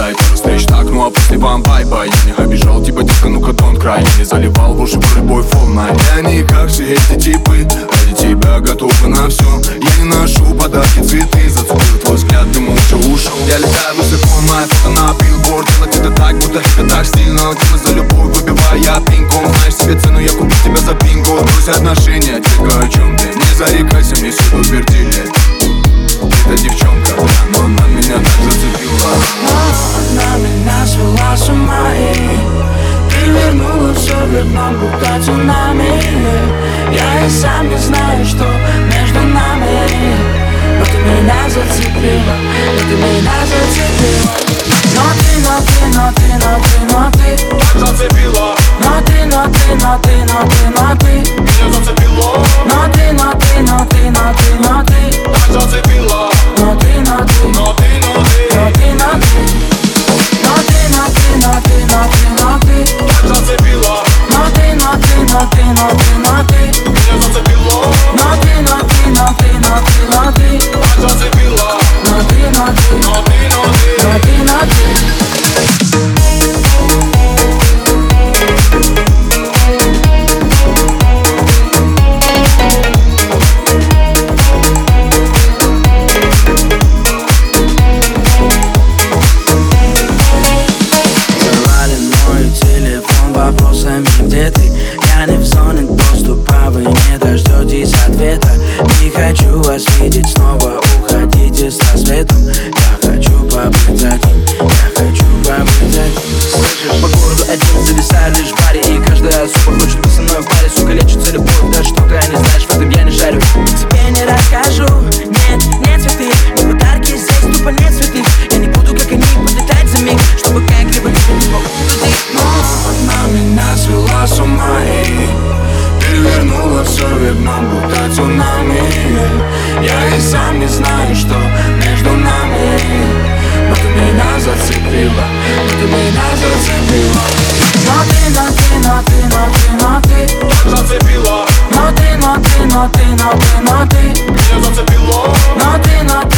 да, и пару встреч так, ну а после вам бай-бай. Я не обижал, типа детка, ну-ка don't cry. Я не заливал в уши про любой фол на. Я не как все эти типы, ради тебя готовы на все. Я не ношу подарки, цветы, зацепил твой взгляд, ты молча ушел. Я летаю высоко, моя фото на билборд. Делать это так, будто это так стильно. Тема за любовь, выбивая пинком. Знаешь себе цену, я куплю тебя за пинку. Брось отношения, детка, о чем ты? Не зарекайся, мне все утвердили. Эта девчонка, но она меня так зацепила. Она меня свела с ума, и ты вернула все вверх нам, будто цунами. Я и сам не знаю, что между нами, но ты меня зацепила, но ты меня зацепила. Но ты так Зацепила. Но ты меня зацепила. Но ты Так зацепила. Где ты? Я не в зоне доступа, вы не дождетесь ответа. Не хочу вас видеть снова, уходите со светом. Я хочу побыть один, Слышишь, по городу один зависаю лишь в баре, и каждая особа хочет быть со мной в паре. Сука, лечится любовь, да что ты не знаешь, в этом я не шарю. Тебе не расскажу, нет цветы, не подарки, здесь тупо нет цветы. Я не буду, как они, подлетать за миг, чтобы как-либо тебя не поудить. Но она меня свела с ума, и ты вернула все вверх нам, будто цунами. Я и сам не знаю, что между нами, но ты меня зацепила, Но ты Зацепила. Но ты Меня зацепило. Но ты